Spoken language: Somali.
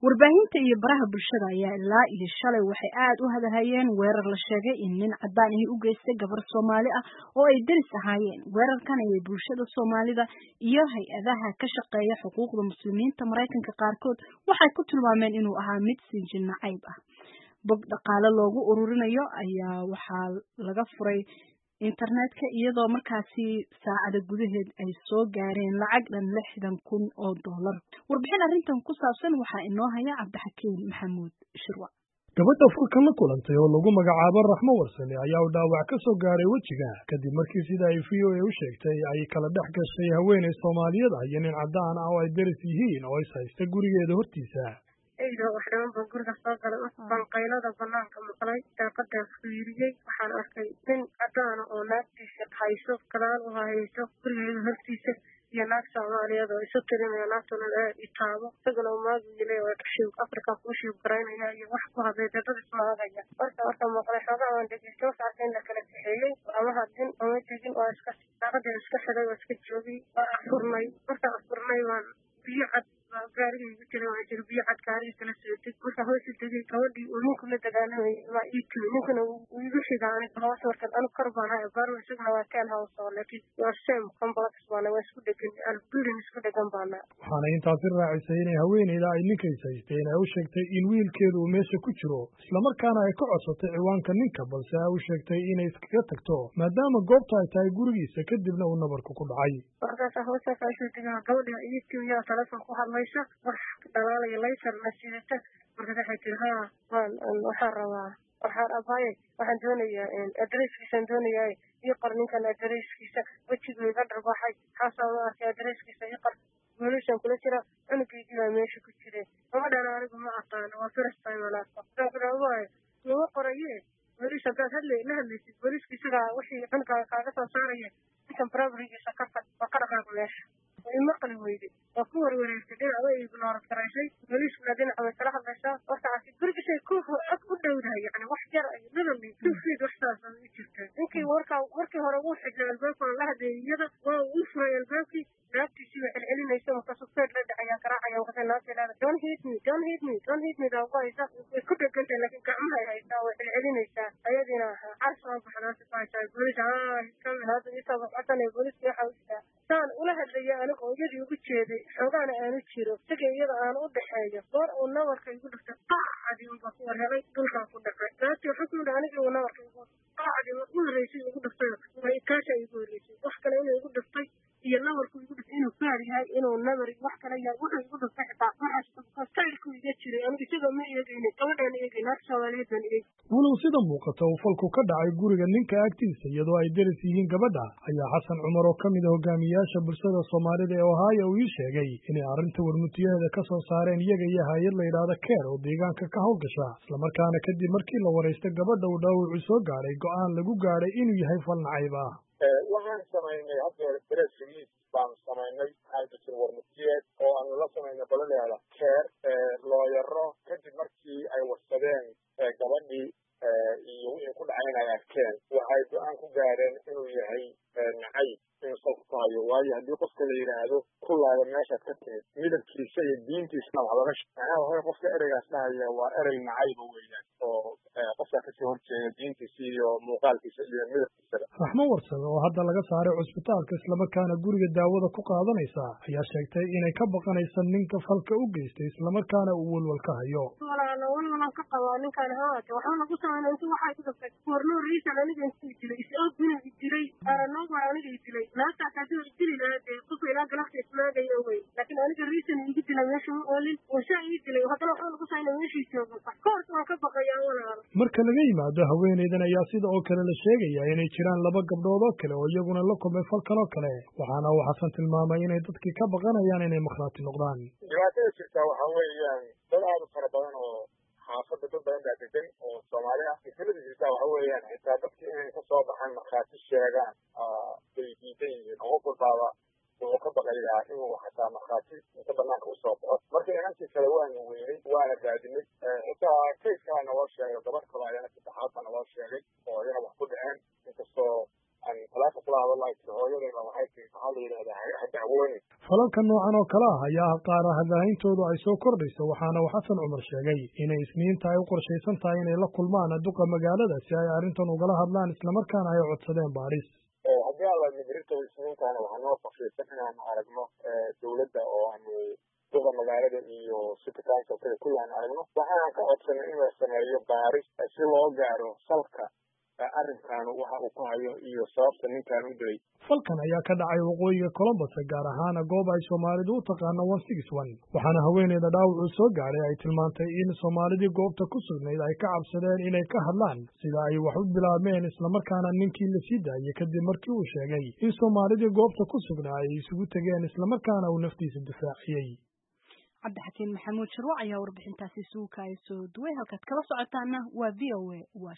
Warbaahinta iyo baraha bulshada ayaa ilaa iyo shalay waxay aad u hadahayeen weerar la sheegay in nin cadaan ah u geystay gabar Soomaali ah oo ay daris ahaayeen. Weerarkan ay bulshada Soomaalida iyo hay'adaha ka shaqeeya xuquuqda muslimiinta Mareykanka qaarkood waxay ku tilmaameen inuu ahaa mid sinjin nacayb ah. Bog dhaqaale loogu ururinayo ayaa waxaa laga furay internetka iyadoo markaasi saacada gudaheed ay soo gaareen lacag dhan $60,000. Warbixin arrintan ku saabsan waxaa inoo haya Cabdixakiin Maxamuud Shirwa. gabadha furkan la kulantay oo lagu magacaabo Raxmo Warsame ayaa dhaawac ka soo gaaray wajiga kadib markii sida ay VOA u sheegtay ay kala dhex gashay haweeney Soomaaliyeed ah iyo nin cadaan ah oo ay daris yihiin oo is haysta gurigeeda hortiisa. waxaan guriga soo galay banqaylada banaanka maqlay daaqada fiiriyay waxaan arkay nin cadaan oo naagtiisa hayso kalaal u hayso gurigeeda hortiisa iyo naag Soomaaliyeed oo isu tirinaya naagtuna itaabo isaguna maagilay oo kashiin Afrika ku shiib garaynaya iyo wax ku haday dad ismaagaya marka maqlay xogaa aan dhageysto saarteen la kala kaxeeyay ama hadin oo tegin oo iska daaqada iska xidhay oo iska joogay afurnay waan biyo cad gaariga igu jiray waa jirbiyo cad gaariga kala socday marka hoos tegay gabadhii uu ninku la dagaalamay ma iitii ninkuna uu igu xigaanay hoos markan anu karbanahay baro isaguna waa kaan hoos oo laakiin waa same complex baana waa isku dhagan building isku dhagan baana waxaana intaasi raacisay inay haweeneyda ay ninkays haysteen ay u sheegtay in wiilkeedu uu meesha ku jiro isla markaana ay ka codsatay ciwaanka ninka balse ay u sheegtay inay iskaga tagto maadaama goobta ay tahay gurigiisa kadibna uu nabarku ku dhacay markaas hoosta ka soo tagay gabadha iitii yaa telefoon ku hadlaysa wax dhalaalaya laysar nasiidata markaas waxay tiri waxaan rabaa waxaan doonayaa adresskiisaan doonayaa iyo qarninkan adresskiisa wejigeyga dharbaxay xaasaan u arkay adresskiisa iyo qar guulishan kula jira cunugeygii baa meesha ku jiray gabadhan anigu ma aqaano waa first time waaye lama qoraye booliis haddaad la hadlaysid booliiska isagaa wixii cunugaa kaaga soo saaraya ninkan barabrigiisa ka fad waa ka dhaqaaq meesha maqli weyday waa ku warwareegtay dhinaca way ignoor garaysay booliiskuna dhinaca way kala hadlaysaa markaasi gurigisay ku cod u dhowdahay yani wax yar ay nadali tufiid waxsaas u jirtay ninkii markii hore uu xidhay albaabka la hadlayay iyada waa uu furay albaabkii naagtiisii way celcelinaysa markaasuu feed la dhacayaa garaacaya waxay naagteedaada don't hit me daawaysa way ku dhegantay laakiin gacmaha ay haysaa way celcelinaysaa ayadiina cas waa baxdaasi baaysaa booliis kamid hadda isoo baxsanay booliiska waxa u jiraa saan ula hadlaya aniga oo iyadii ugu jeeday xoogaana aanu jiro isaga iyada aan u dhexeeyo goor uu nabarka igu dhiftay qaacadii unbaa ku warhelay dhulkaan ku dhacay naagtii waxaa ku yidhi anigii uu nabarka igu qaacadii u horreysay igu dhiftay way kaasha igu horreysay wax kale inuu igu dhiftay iyo nabarku igu dhiftay inuu faar yahay inuu nabar wax kale yahay wuxuu igu dhiftay xitaa waxaas staylku iga jiray aniga isagoo ma eegayna gabadhaan eegay naag Soomaaliyeed baan eegay walow sida muuqata uu falku ka dhacay guriga ninka agtiisa iyadoo ay daris yihiin gabadha ayaa Xasan Cumar oo kamid ah hogaamiyaasha bulshada Soomaalida ee Ohio uu sheegay inay arrinta warmutiyeeda ka soo saareen iyaga iyo hay'ad la yiraahdo Care oo deegaanka ka hawlgasha isla markaana kadib markii la wareystay gabadha uu dhaawacu soo gaaray go'aan lagu gaaray inuu yahay fal nacayb ah waxaan samaynay hadda press release baan samaynay hay'adda warmutiyeed oo aan la samaynay baladeeda Care looyaro kadib markii ay warsadeen gabadhii iyo wixii ku dhacay inay arkeen waxay go'aan ku gaareen inuu yahay nacayb inuu sababto hayo waayo haddii qofka la yidhaahdo ku laaba meeshaad ka timid midabkiisa iyo diintiisana wax laga shaqeeya qofka ereygaas dhahaya waa erey nacayba weeyaan oo qofka kasii horjeeda diintiisa iyo muuqaalkiisa iyo midabkiisa Raxmo Warsame oo hadda laga saaray cusbitaalka isla markaana guriga daawada ku qaadanaysa ayaa sheegtay inay ka baqanayso ninka falka u geystay isla markaana uu walwal ka hayo walwal ka qabo ninkan haata waxaa lagu sameeyay intii waxa ku dhashay horno riisan aniga intii dilay isoo guriga dilay aranaga aniga dilay naagta kadib dilay qofka ilaa galacta ismaagay way laakiin aniga riisan igu dilay meesha oo ii dilay hadana waxa lagu sameeyay meeshii joogo koorta waan ka baqayaa walaal marka laga yimaado haweeneydan ayaa sida oo kale la sheegaya inay jiraan laba gabdhood oo kale oo iyaguna la kulmay fal kale oo kale waxaana uu Xasan tilmaamay inay dadkii ka baqanayaan inay makhraati noqdaan dhibaatada jirta waxa weeyaan dad aad u fara badan oo xaafadda dad badan baa degan oo Soomaali ah fikrada jirta waxa weeyaan xitaa dadkii inay ka soo baxaan makhraati sheegaan bay diidan yihiin oo walbaaba wuxuu ka baqayaa inuu xataa makhraati inta banaanka u soo baxo marka inankii kale waanu weynay waana raadinay xitaa kayskaa naloo sheegay gabadh kale ayaana saddexaad baa naloo sheegay oo iyana wax ku dhaceen inkastoo aan talaata kula hadalay hooyadayba waxay tii maxaa la yidhahdaa ha dacwoonin falalka noocan oo kale ah ayaa qaar hadalhayntoodu ay soo kordhayso waxaana uu xasan cumar sheegay inay isniinta ay u qorshaysan tahay inay la kulmaan duqa magaalada si ay arrintan ugala hadlaan islamarkaana ay codsadeen baadhis. haddii alla midrito isniintaana waxaa noo qorshaysan inaanu aragno dowladda oo aanu duqa magaalada iyo city councilkada kulli aan aragno waxaan ka codsanay in la sameeyo baaris si loo gaaro salka arrinkan waxa uu ku hayo iyo sababta ninkan u dilay. falkan ayaa ka dhacay waqooyiga Columbus gaar ahaan goob ay Soomaalidu u taqaano 161 waxaana haweeneyda dhaawac soo gaaray ay tilmaantay in Soomaalidii goobta ku sugnayd ay ka cabsadeen inay ka hadlaan sida ay wax u bilaabeen isla markaana ninkii la sii daayay kadib markii uu sheegay in Soomaalidii goobta ku sugnaa ay isugu tageen isla markaana uu naftiisa difaaciyay. Cabdixakiin Maxamuud Shirwac ayaa warbixintaasi suuka ay soo duway halkaad kala socotaana waa VOA.